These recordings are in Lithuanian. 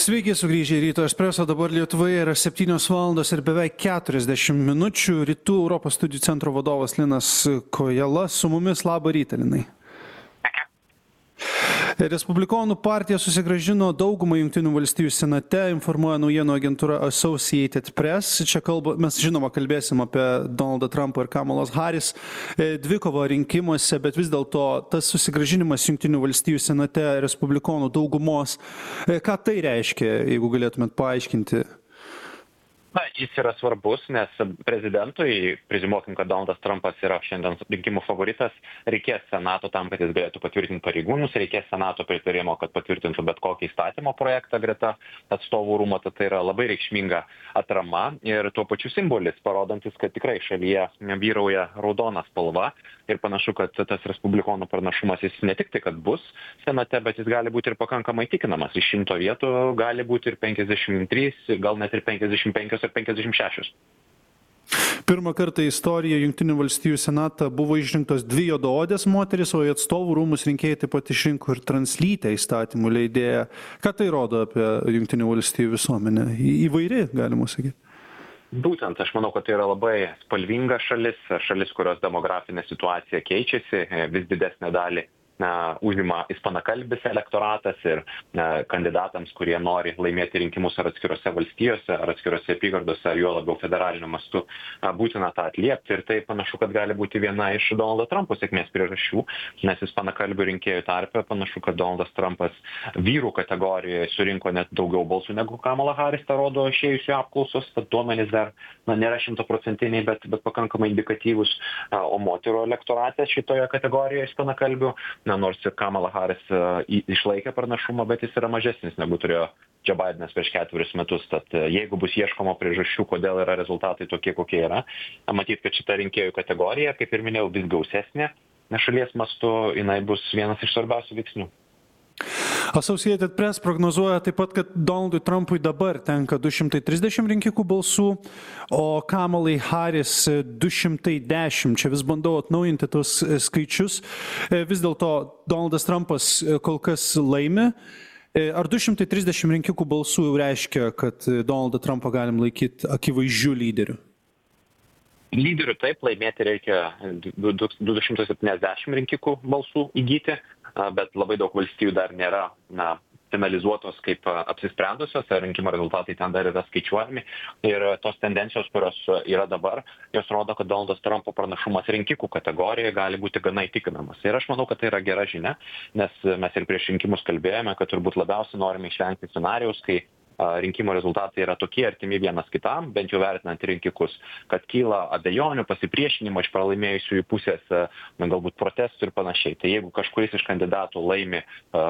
Sveiki sugrįžę į Ryto Espresso, dabar Lietuvoje yra 7 valandos ir beveik 40 minučių. Rytų Europos studijų centro vadovas Linas Kojala su mumis. Labą rytą, Linai. Respublikonų partija susigrąžino daugumą Jungtinių valstijų senate, informuoja naujienų agentūra Associated Press. Čia mes žinoma kalbėsim apie Donaldą Trumpą ir Kamalos Harris dvikovą rinkimuose, bet vis dėlto tas susigrąžinimas Jungtinių valstijų senate respublikonų daugumos, ką tai reiškia, jeigu galėtumėt paaiškinti? Na, jis yra svarbus, nes prezidentui, prezimuokim, kad Donaldas Trumpas yra šiandien rinkimų favoritas, reikės senato tam, kad jis galėtų patvirtinti pareigūnus, reikės senato pritarimo, kad patvirtintų bet kokį įstatymo projektą greta atstovų rūmo, tai yra labai reikšminga atrama ir tuo pačiu simbolis, parodantis, kad tikrai šalyje vyrauja raudona spalva ir panašu, kad tas respublikonų pranašumas jis ne tik tai, kad bus senate, bet jis gali būti ir pakankamai tikinamas. Iš 100 vietų gali būti ir 53, gal net ir 55 ar 56. Pirmą kartą istorijoje Jungtinių valstijų senatą buvo išrinktos 2 juodaodės moterys, o į atstovų rūmus rinkėjai taip pat išrinko ir translytę įstatymų leidėją. Ką tai rodo apie Jungtinių valstijų visuomenę? Įvairi, galima sakyti. Būtent, aš manau, kad tai yra labai spalvinga šalis, kurios demografinė situacija keičiasi, vis didesnė dalį užima ispanakalbis elektoratas ir kandidatams, kurie nori laimėti rinkimus ar atskirose valstijose, ar atskirose apygardose, ar juo labiau federaliniu mastu, būtina tą atliepti. Ir tai panašu, kad gali būti viena iš Donaldo Trumpo sėkmės priežasčių, nes ispanakalbių rinkėjų tarpe panašu, kad Donaldas Trumpas vyrų kategorijoje surinko net daugiau balsų negu Kamala Harris, tą rodo išėjusių apklausos, tad duomenys dar nėra 100%, bet pakankamai indikatyvus, o moterų elektorate šitoje kategorijoje ispanakalbių, nors ir Kamala Harris išlaikė pranašumą, bet jis yra mažesnis negu turėjo Joe Bidenas prieš 4 metus. Tad jeigu bus ieškoma priežasčių, kodėl yra rezultatai tokie, kokie yra, matyt, kad šita rinkėjų kategorija, kaip ir minėjau, vis gausesnė, šalies mastu jinai bus vienas iš svarbiausių veiksnių. Associated Press prognozuoja taip pat, kad Donaldui Trumpui dabar tenka 230 rinkikų balsų, o Kamalai Harris 210. Čia vis bandau atnaujinti tos skaičius. Vis dėlto Donaldas Trumpas kol kas laimi. Ar 230 rinkikų balsų jau reiškia, kad Donaldą Trumpą galim laikyti akivaizdžiu lyderiu? Lyderių taip, laimėti reikia 270 rinkikų balsų įgyti, bet labai daug valstijų dar nėra finalizuotos kaip apsisprendusios, rinkimo rezultatai ten dar yra skaičiuojami ir tos tendencijos, kurios yra dabar, jos rodo, kad Donaldas Trumpo pranašumas rinkikų kategorijoje gali būti gana įtikinamas. Ir aš manau, kad tai yra gera žinia, nes mes ir prieš rinkimus kalbėjome, kad turbūt labiausiai norime išvengti scenarijaus, kai rinkimų rezultatai yra tokie artimi vienas kitam, bent jau vertinant rinkikus, kad kyla abejonių, pasipriešinimo iš pralaimėjusiųjų pusės, galbūt protestų ir panašiai. Tai jeigu kažkuris iš kandidatų laimi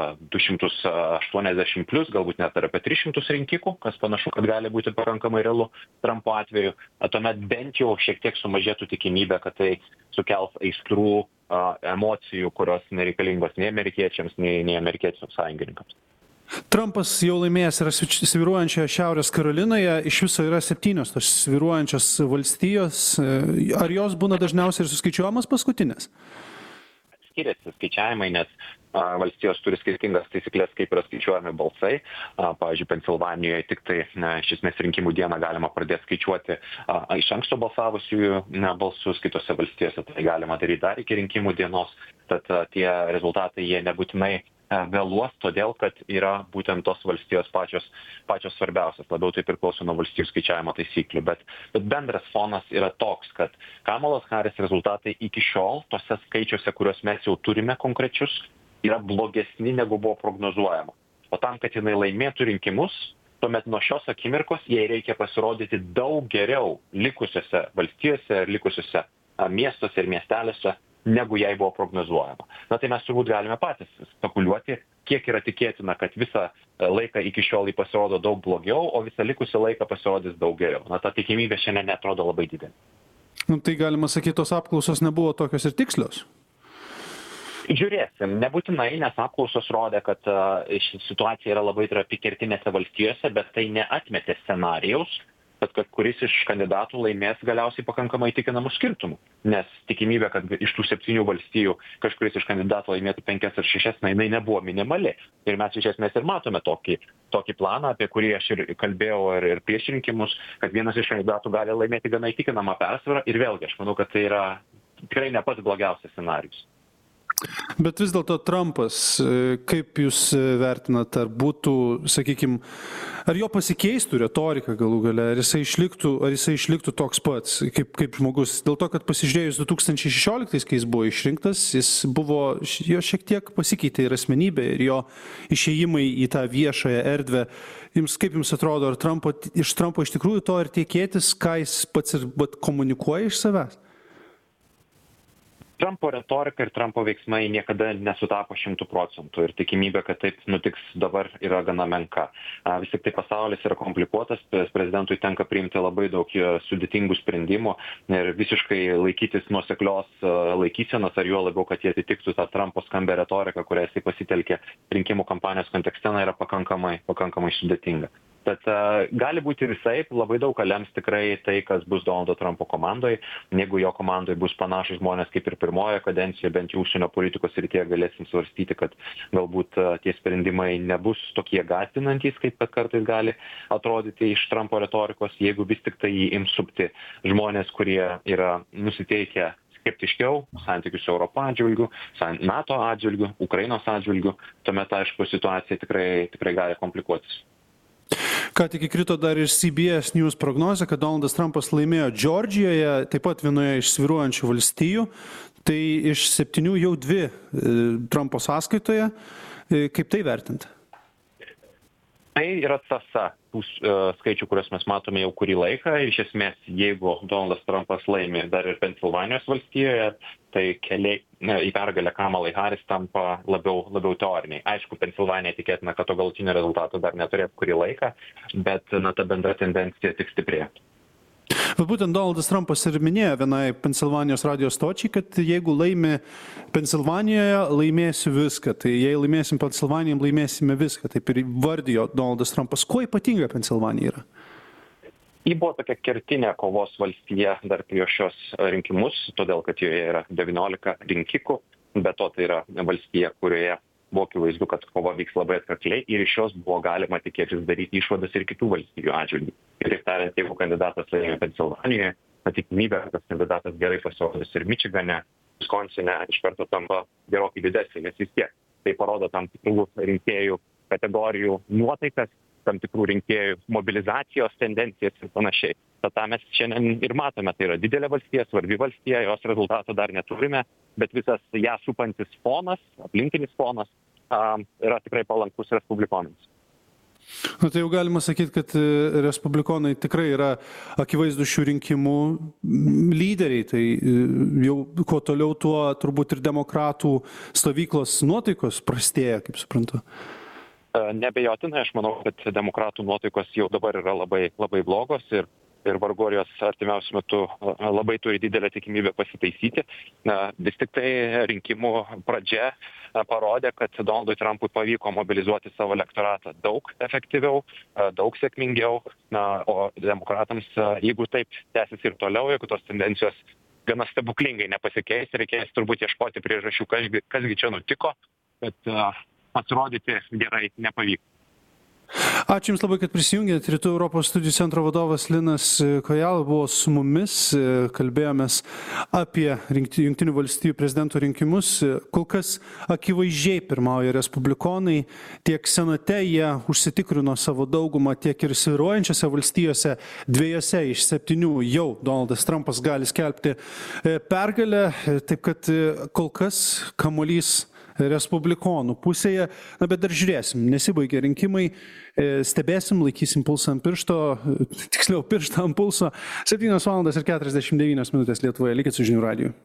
280 plus, galbūt net apie 300 rinkikų, kas panašu, kad gali būti pakankamai realu Trumpo atveju, tuomet bent jau šiek tiek sumažėtų tikimybė, kad tai sukels aistrų, emocijų, kurios nereikalingos nei amerikiečiams, nei amerikiečiams sąjungininkams. Trumpas jau laimėjęs yra svyruojančioje Šiaurės Karolinoje, iš viso yra 7 tos svyruojančios valstijos. Ar jos būna dažniausiai ir suskaičiuojamas paskutinės? Skiriasi skaičiavimai, nes valstijos turi skirtingas taisyklės, kaip yra skaičiuojami balsai. Pavyzdžiui, Pensilvanijoje tik tai iš esmės rinkimų dieną galima pradėti skaičiuoti iš anksto balsavusiųjų balsus, kitose valstijose tai galima daryti dar iki rinkimų dienos. Tad tie rezultatai jie nebūtinai vėluos, todėl, kad yra būtent tos valstijos pačios svarbiausios. Labiau tai priklauso nuo valstijų skaičiavimo taisyklių. Bet bendras fonas yra toks, kad Kamalos Harris rezultatai iki šiol, tose skaičiuose, kuriuos mes jau turime konkrečius, yra blogesni negu buvo prognozuojama. O tam, kad jinai laimėtų rinkimus, tuomet nuo šios akimirkos jai reikia pasirodyti daug geriau likusiose valstijose, likusiose miestuose ir miesteliuose, negu jai buvo prognozuojama. Tai mes turbūt galime patys spekuliuoti, kiek yra tikėtina, kad visą laiką iki šiol jį pasirodo daug blogiau, o visą likusį laiką pasirodys daug geriau. Ta tikimybė šiandien netrodo labai didelė. Tai galima sakyti, tos apklausos nebuvo tokios ir tikslios? Žiūrėsim, nebūtinai, nes apklausos rodė, kad situacija yra labai trapi kertinėse valstijose, bet tai neatmetė scenarijaus, bet kad kuris iš kandidatų laimės galiausiai pakankamai įtikinamu skirtumu. Nes tikimybė, kad iš tų 7 valstijų kažkuris iš kandidatų laimėtų 5 ar 6, jinai nebuvo minimali. Ir mes iš esmės ir matome tokį planą, apie kurį aš ir kalbėjau ir prieš rinkimus, kad vienas iš kandidatų gali laimėti gana įtikinamą persvarą. Ir vėlgi, aš manau, kad tai yra tikrai ne pats blogiausias scenarijus. Bet vis dėlto Trumpas, kaip jūs vertinat, ar būtų, sakykime, ar jo pasikeistų retorika galų gale, ar jisai išliktų toks pats, kaip žmogus? Dėl to, kad pasižiūrėjus 2016, kai jis buvo išrinktas, jo šiek tiek pasikeitė ir asmenybė, ir jo išėjimai į tą viešąją erdvę. Kaip jums atrodo, ar iš Trumpo iš tikrųjų to ir tikėtis, ką jis pats ir komunikuoja iš savęs? Trumpo retorika ir Trumpo veiksmai niekada nesutapo 100% ir tikimybė, kad taip nutiks dabar yra gana menka. Vis tik tai pasaulis yra komplikuotas, prezidentui tenka priimti labai daug sudėtingų sprendimų ir visiškai laikytis nuoseklios laikysenos, ar juo labiau, kad jie atitiktų tą Trumpo skambę retoriką, kurią jisai pasitelkė rinkimų kampanijos kontekste, yra pakankamai sudėtinga. Tad gali būti ir visaip, labai daug lems tikrai tai, kas bus Donaldo Trumpo komandoje. Jeigu jo komandoje bus panašus žmonės kaip ir pirmoje kadencijoje, bent jau užsienio politikos srityje galėsim svarstyti, kad galbūt tie sprendimai nebus tokie gąsdinantys, kaip kartais gali atrodyti iš Trumpo retorikos, jeigu vis tik tai jį ims supti žmonės, kurie yra nusiteikę skeptiškiau santykių su Europos atžvilgiu, NATO atžvilgiu, Ukrainos atžvilgiu, tuomet, aišku, situacija tikrai gali komplikuotis. Ką tik įkrito dar ir CBS News prognozė, kad Donaldas Trumpas laimėjo Džordžijoje, taip pat vienoje iš svyruojančių valstijų. Tai iš 7 jau 2 Trumpo sąskaitoje. Kaip tai vertinti? Tai yra tąsa tų skaičių, kuriuos mes matome jau kurį laiką. Iš esmės, jeigu Donaldas Trumpas laimi dar ir Pensilvanijos valstijoje, tai keliai į pergalę Kamalai Harris tampa labiau teoriniai. Aišku, Pensilvanija tikėtina, kad to galutinio rezultato dar neturės kurį laiką, bet ta bendra tendencija tik stiprėja. Bet būtent Donaldas Trumpas ir minėjo vienai Pensilvanijos radijo stočiai, kad jeigu laimi Pensilvanijoje, laimėsiu viską. Tai jei laimėsim Pensilvaniją, laimėsime viską. Taip ir vardijo Donaldas Trumpas. Kuo ypatinga Pensilvanija yra? Ji buvo tokia kertinė kovos valstija dar prieš šios rinkimus, todėl kad joje yra 19 rinkikų. Be to tai yra valstija, kurioje buvo akivaizdu, kad kova vyks labai atkakliai ir iš jos buvo galima tikėtis daryti išvadas ir kitų valstybių atžvilgių. Kitaip tariant, jeigu kandidatas laimėjo Pensilvanijoje, tikimybė, kad kandidatas gerai pasirodys ir Mičigane, Viskonsine iš karto tampa gerokai didesnė, nes vis tiek tai parodo tam tikrų rinkėjų kategorijų nuotaikas, tam tikrų rinkėjų mobilizacijos tendencijas ir panašiai. Tad tą mes šiandien ir matome, tai yra didelė valstija, svarbi valstija, jos rezultato dar neturime, bet visas ją supantis fonas, aplinkinis fonas yra tikrai palankus respublikonams. Na, tai jau galima sakyti, kad respublikonai tikrai yra akivaizdų šių rinkimų lyderiai. Tai jau kuo toliau, tuo turbūt ir demokratų stovyklos nuotaikos prastėja, kaip suprantu. Neabejotinai, aš manau, kad demokratų nuotaikos jau dabar yra labai blogos ir vargu ar jos artimiausiu metu labai turi didelę tikimybę pasitaisyti. Vis tik tai rinkimų pradžia parodė, kad Donaldui Trumpui pavyko mobilizuoti savo elektoratą daug efektyviau, daug sėkmingiau, o demokratams, jeigu taip tęsis ir toliau, jeigu tos tendencijos gana stebuklingai nepasikeis, reikės turbūt ieškoti priežasčių, kasgi čia nutiko, bet pasirodyti gerai nepavyko. Ačiū Jums labai, kad prisijungėt. Rytų Europos studijų centro vadovas Linas Kojala buvo su mumis. Kalbėjomės apie Jungtinių valstijų prezidento rinkimus. Kol kas akivaizdžiai pirmauja respublikonai. Tiek senate jie užsitikrino savo daugumą, tiek ir svyruojančiose valstijose 2 iš 7 jau Donaldas Trumpas gali skelbti pergalę. Taip kad kol kas kamuolys respublikonų pusėje, bet dar žiūrėsim, nesibaigė rinkimai, stebėsim, laikysim pulsą ant piršto, tiksliau pirštą ant pulso. 7:49 Lietuvoje, likit su žinių radiju.